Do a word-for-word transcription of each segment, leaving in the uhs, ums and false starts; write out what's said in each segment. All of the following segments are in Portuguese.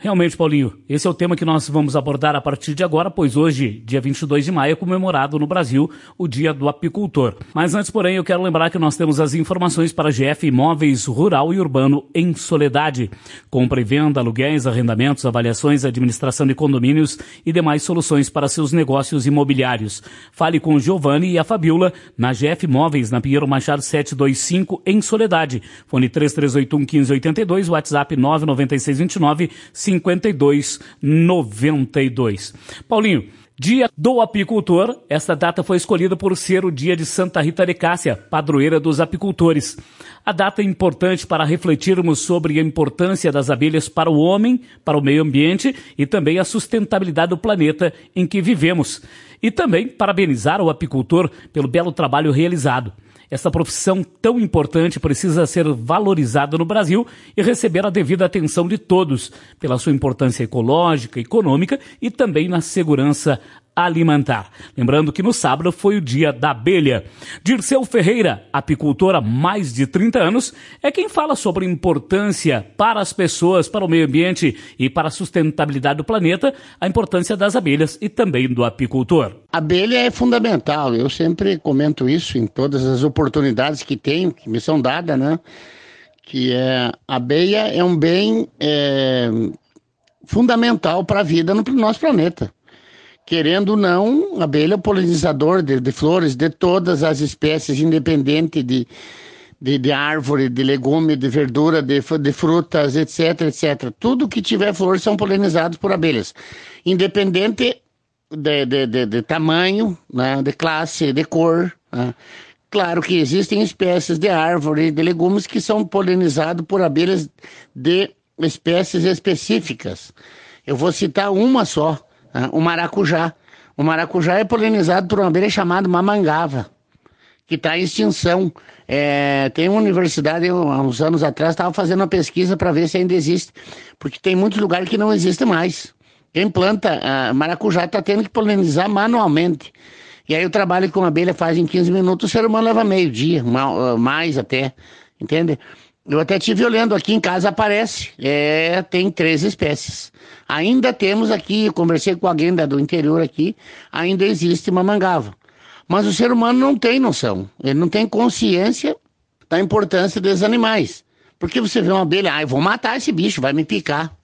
Realmente, Paulinho, esse é o tema que nós vamos abordar a partir de agora, pois hoje, dia vinte e dois de maio, é comemorado no Brasil o Dia do Apicultor. Mas antes, porém, eu quero lembrar que nós temos as informações para G F Imóveis Rural e Urbano em Soledade. Compra e venda, aluguéis, arrendamentos, avaliações, administração de condomínios e demais soluções para seus negócios imobiliários. Fale com o Giovanni e a Fabiola na G F Imóveis, na Pinheiro Machado setecentos e vinte e cinco, em Soledade. Fone três três oito um, um cinco oito dois, WhatsApp nove nove seis dois nove, cinquenta e dois noventa e dois. Paulinho, Dia do Apicultor, esta data foi escolhida por ser o dia de Santa Rita de Cássia, padroeira dos apicultores. A data é importante para refletirmos sobre a importância das abelhas para o homem, para o meio ambiente e também a sustentabilidade do planeta em que vivemos. E também parabenizar o apicultor pelo belo trabalho realizado. Essa profissão tão importante precisa ser valorizada no Brasil e receber a devida atenção de todos, pela sua importância ecológica, econômica e também na segurança alimentar. Lembrando que no sábado foi o dia da abelha. Dirceu Ferreira, apicultor há mais de trinta anos, é quem fala sobre a importância para as pessoas, para o meio ambiente e para a sustentabilidade do planeta, a importância das abelhas e também do apicultor. A abelha é fundamental, eu sempre comento isso em todas as oportunidades que tenho, que me são dadas, né? Que é, a abelha é um bem é, fundamental para a vida no nosso planeta. Querendo ou não, a abelha é o polinizador de, de flores de todas as espécies, independente de, de, de árvore, de legume, de verdura, de, de frutas, etc, etcétera. Tudo que tiver flores são polinizados por abelhas, independente de, de, de, de tamanho, né, de classe, de cor. Né. Claro que existem espécies de árvore, de legumes que são polinizados por abelhas de espécies específicas. Eu vou citar uma só. O maracujá. O maracujá é polinizado por uma abelha chamada mamangava, que está em extinção. É, tem uma universidade, eu, há uns anos atrás, estava fazendo uma pesquisa para ver se ainda existe, porque tem muitos lugares que não existe mais. Quem planta a maracujá está tendo que polinizar manualmente. E aí o trabalho que uma abelha faz em quinze minutos, o ser humano leva meio dia, mais até, entende? Eu até estive olhando aqui em casa, aparece, é, tem três espécies. Ainda temos aqui, eu conversei com alguém do interior aqui, ainda existe mamangava. Mas o ser humano não tem noção, ele não tem consciência da importância desses animais. Porque você vê uma abelha, ah, eu vou matar esse bicho, vai me picar.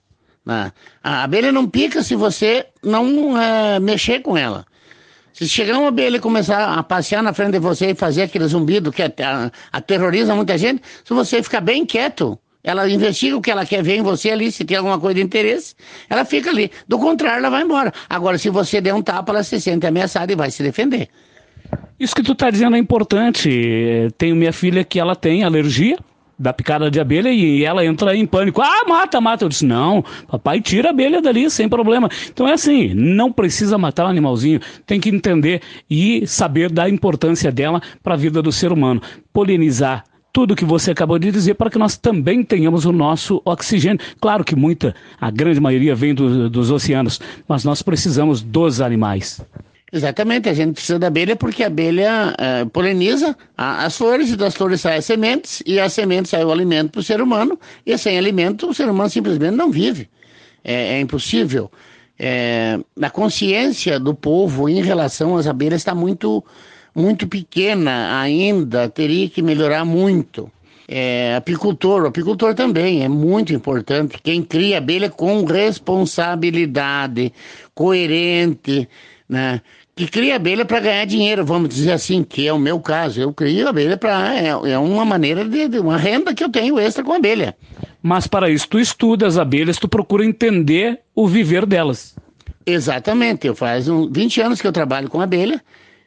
A abelha não pica se você não é, mexer com ela. Se chegar uma abelha e começar a passear na frente de você e fazer aquele zumbido que aterroriza muita gente, se você ficar bem quieto, ela investiga o que ela quer ver em você ali, se tem alguma coisa de interesse, ela fica ali. Do contrário, ela vai embora. Agora, se você der um tapa, ela se sente ameaçada e vai se defender. Isso que tu tá dizendo é importante. Tenho minha filha que ela tem alergia da picada de abelha e ela entra em pânico. Ah, mata, mata. Eu disse, não, papai tira a abelha dali, sem problema. Então é assim, não precisa matar o animalzinho, tem que entender e saber da importância dela para a vida do ser humano. Polinizar tudo que você acabou de dizer para que nós também tenhamos o nosso oxigênio. Claro que muita, a grande maioria vem do, dos oceanos, mas nós precisamos dos animais. Exatamente, a gente precisa da abelha porque a abelha é, poliniza a, as flores e das flores saem as sementes e as sementes saem o alimento para o ser humano e sem alimento o ser humano simplesmente não vive, é, é impossível. É, a consciência do povo em relação às abelhas está muito, muito pequena ainda, teria que melhorar muito. É, apicultor, o apicultor também é muito importante, quem cria abelha com responsabilidade, coerente, né? Que cria abelha para ganhar dinheiro, vamos dizer assim, que é o meu caso. Eu crio abelha para... É, é uma maneira de, de... uma renda que eu tenho extra com abelha. Mas para isso, tu estuda as abelhas, tu procura entender o viver delas. Exatamente. Eu faz um, vinte anos que eu trabalho com abelha.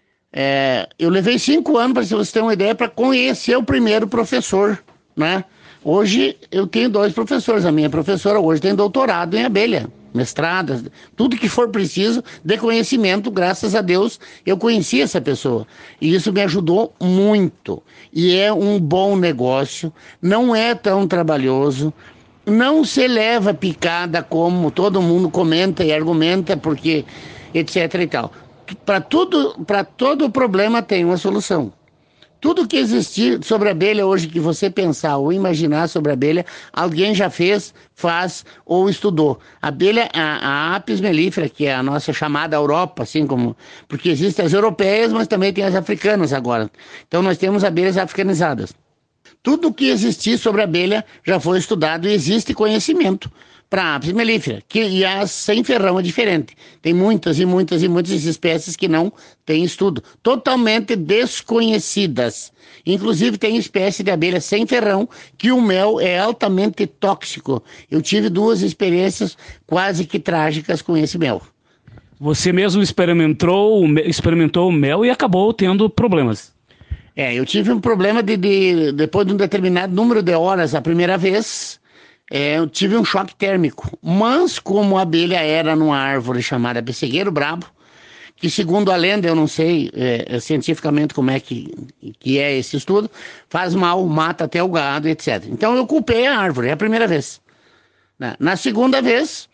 É, eu levei cinco anos, para você ter uma ideia, para conhecer o primeiro professor, né? Hoje eu tenho dois professores. A minha professora hoje tem doutorado em abelha. Mestradas, tudo que for preciso de conhecimento, graças a Deus, eu conheci essa pessoa. E isso me ajudou muito. E é um bom negócio, não é tão trabalhoso, não se leva picada como todo mundo comenta e argumenta, porque etc e tal. Para tudo, para todo problema tem uma solução. Tudo que existir sobre a abelha hoje, que você pensar ou imaginar sobre a abelha, alguém já fez, faz ou estudou. A abelha, a, a Apis mellifera, que é a nossa chamada Europa, assim como... Porque existem as europeias, mas também tem as africanas agora. Então nós temos abelhas africanizadas. Tudo que existir sobre a abelha já foi estudado e existe conhecimento para a Apis mellifera, que e a sem ferrão é diferente. Tem muitas e muitas e muitas espécies que não têm estudo, totalmente desconhecidas. Inclusive tem espécie de abelha sem ferrão que o mel é altamente tóxico. Eu tive duas experiências quase que trágicas com esse mel. Você mesmo experimentou, experimentou o mel e acabou tendo problemas. É, eu tive um problema de, de depois de um determinado número de horas a primeira vez. É, eu tive um choque térmico, mas como a abelha era numa árvore chamada pessegueiro brabo, que segundo a lenda, eu não sei é, cientificamente como é que, que é esse estudo, faz mal, mata até o gado, etcétera. Então eu culpei a árvore, é a primeira vez. Na, na segunda vez,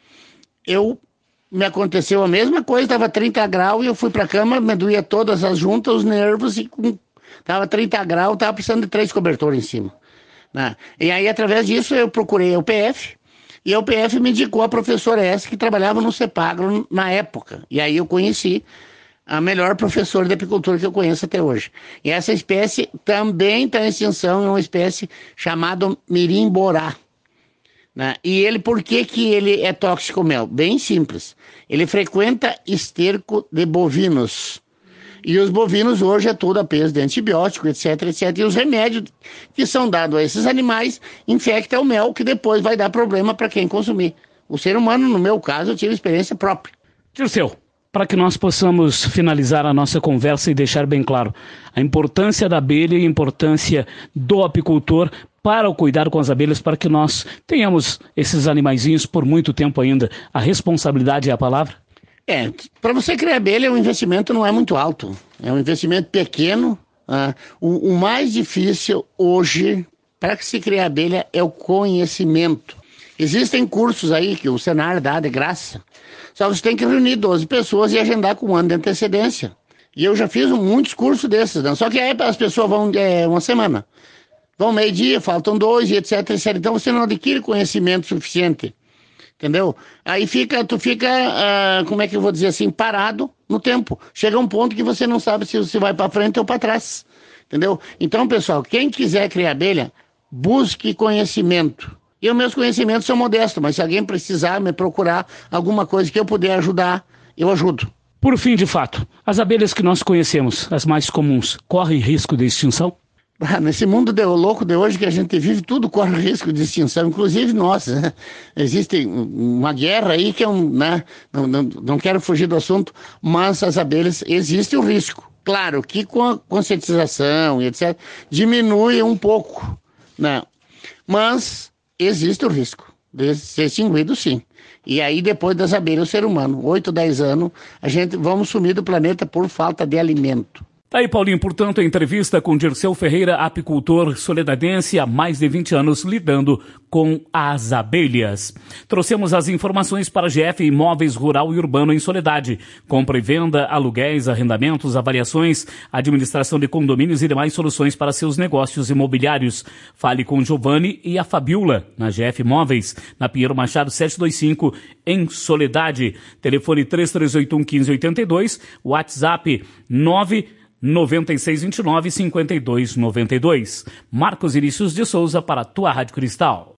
eu me aconteceu a mesma coisa, estava trinta graus e eu fui para a cama, me doía todas as juntas, os nervos, e estava trinta graus, estava precisando de três cobertores em cima. Né? E aí, através disso, eu procurei a U P F, e a U P F me indicou a professora essa que trabalhava no CEPAGRO na época. E aí eu conheci a melhor professora de apicultura que eu conheço até hoje. E essa espécie também está em extinção, é uma espécie chamada mirim-borá. Né? E ele, por que que ele é tóxico mel? Bem simples. Ele frequenta esterco de bovinos. E os bovinos hoje é tudo a peso de antibiótico, etc, etcétera. E os remédios que são dados a esses animais infectam o mel, que depois vai dar problema para quem consumir. O ser humano, no meu caso, eu tive experiência própria. Dirceu, para que nós possamos finalizar a nossa conversa e deixar bem claro a importância da abelha e a importância do apicultor para o cuidado com as abelhas, para que nós tenhamos esses animaizinhos por muito tempo ainda. A responsabilidade é a palavra? É, para você criar abelha, o investimento não é muito alto. É um investimento pequeno. Ah, o, o mais difícil hoje, para que se criar abelha, é o conhecimento. Existem cursos aí que o Senar dá de graça. Só você tem que reunir doze pessoas e agendar com um ano de antecedência. E eu já fiz muitos cursos desses, né? Só que aí as pessoas vão é, uma semana. Vão meio-dia, faltam dois, etc, etcétera. Então você não adquire conhecimento suficiente. Entendeu? Aí fica, tu fica, uh, como é que eu vou dizer assim, parado no tempo. Chega um ponto que você não sabe se você vai para frente ou para trás. Entendeu? Então, pessoal, quem quiser criar abelha, busque conhecimento. E os meus conhecimentos são modestos, mas se alguém precisar me procurar alguma coisa que eu puder ajudar, eu ajudo. Por fim, de fato, as abelhas que nós conhecemos, as mais comuns, correm risco de extinção? Ah, nesse mundo de, louco de hoje que a gente vive, tudo corre risco de extinção, inclusive nós. Né? Existe uma guerra aí que é um... Né? Não, não, não quero fugir do assunto, mas as abelhas, existe o risco. Claro que com a conscientização e etcétera, diminui um pouco. Né? Mas existe o risco de ser extinguido, sim. E aí, depois das abelhas, o ser humano, oito, dez anos, a gente vamos sumir do planeta por falta de alimento. Tá aí, Paulinho, portanto, a entrevista com Dirceu Ferreira, apicultor soledadense há mais de vinte anos lidando com as abelhas. Trouxemos as informações para G F Imóveis Rural e Urbano em Soledade. Compra e venda, aluguéis, arrendamentos, avaliações, administração de condomínios e demais soluções para seus negócios imobiliários. Fale com Giovanni e a Fabiola, na G F Imóveis, na Pinheiro Machado setecentos e vinte e cinco, em Soledade. Telefone três três oito um, um cinco oito dois, WhatsApp nove nove seis dois nove, cinco dois nove dois. Marcos Inícios de Souza para a tua Rádio Cristal.